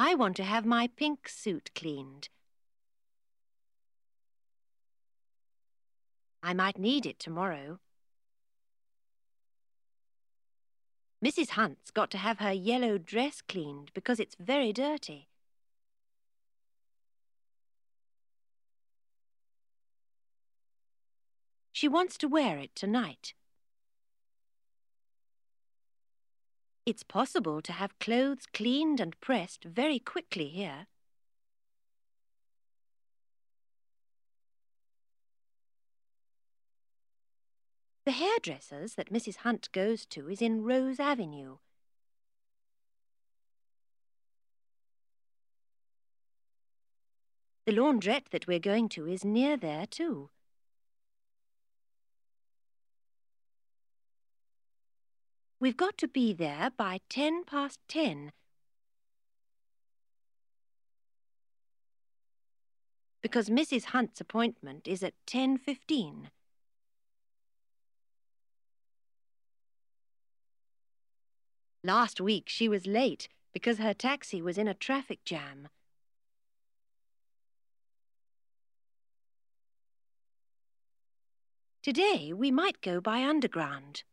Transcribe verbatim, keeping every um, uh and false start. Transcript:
I want to have my pink suit cleaned. I might need it tomorrow. Missus Hunt's got to have her yellow dress cleaned because it's very dirty. She wants to wear it tonight. It's possible to have clothes cleaned and pressed very quickly here. The hairdresser's that Missus Hunt goes to is in Rose Avenue. The laundrette that we're going to is near there too. We've got to be there by ten past ten because Missus Hunt's appointment is at ten fifteen. Last week she was late because her taxi was in a traffic jam. Today we might go by Underground.